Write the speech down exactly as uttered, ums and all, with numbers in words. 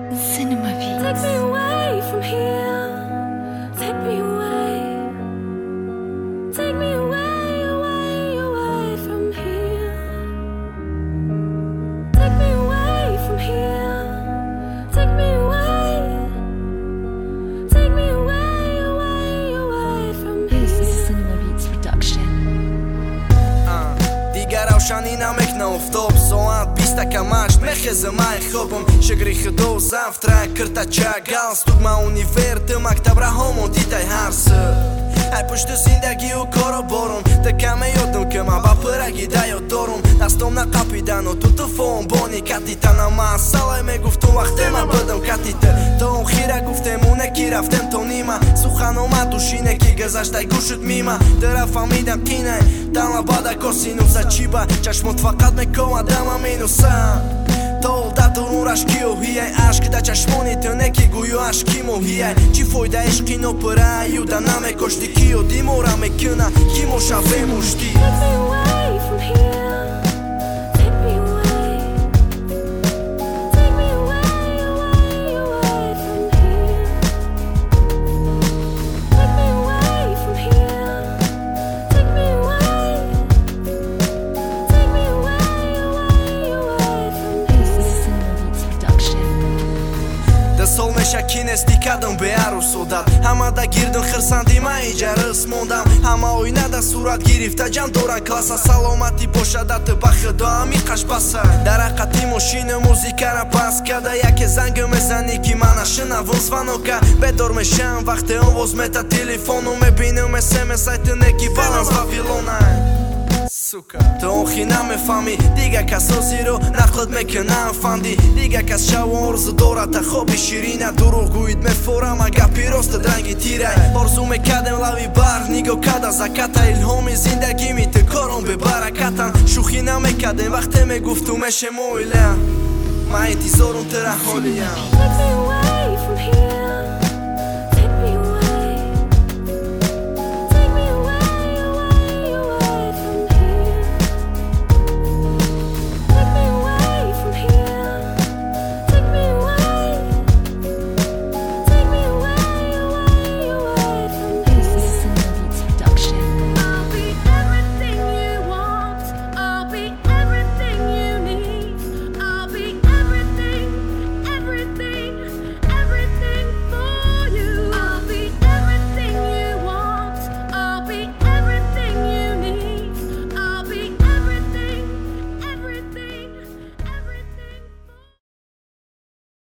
Cinema Beats. Take me away from here. Take me away. Take me away, away, away from here. Take me away from here. Take me away. Take me away, away, away from here. This is Cinema Beats production. دیگر روشنی نمیکنم افتاب ساعت بیست کمش میخزم ای خوبم شگری خدو زفتره کرده چگل ستوگما اونیفر تو مکتب رهامون دیده هر سر ای پشت زندگی و کارا بارم دکمه یادم که من با پرگی دیاد دارم دستم نقپیدن و تو تو فون بانی کتیتن من سالای میگفتم وقتی من بدم کتیته تا اون خیره گفتم اونه کی رفتم تو نیمه سخن اومد و شینه کی گذشته گوشت میمه در فهمیدم تینه دم بادا کسی نوزه چی با چشمت فقط میکوه دم مینوسم تول در درون رشکی و هیه عشق در چشمانی تنکی گویو عشقی مو هیه چی فایده عشقی نو پره یو در نمه کشتی کیو دیمورا میکنه کی مو شفه مشتی Take me away from here. Take me away. Take me away, away, away from here. Take me away from here. Take me away. Take me away, away, away from This here. is Cinema Beats production. ده سال مشکی نستی کدم به عروس داد همه ده گیردن خرسندی من ایجا رس موندم همه اوینه ده صورت گرفته جمع دورن کلاسه سلامتی باشه ده تو بخدا همی قش بسه در حقیقتی ماشین موزیک را پس کده یکی زنگ میزنی که من شنوم زوانو که بدار میشم وقتی آواز میته تلفنو میبینم اسمس ای تنکی بالانس وافیلونه تو اون خی نمیفهمی دیگه کسازی رو نقلت میکنم فندی دیگه کس شو ارزو دارد خوابی شیرینه دروغ گوید میفورم اگه پیراست درنگی تیره ارزو میکدم لوی بر نیگو کده زکت الهامی زندگی میته کارم به برکتم شوخی نمیکدم وقتی میگفتم میشه مویله من انتظارم تره حالیم Take me away from here.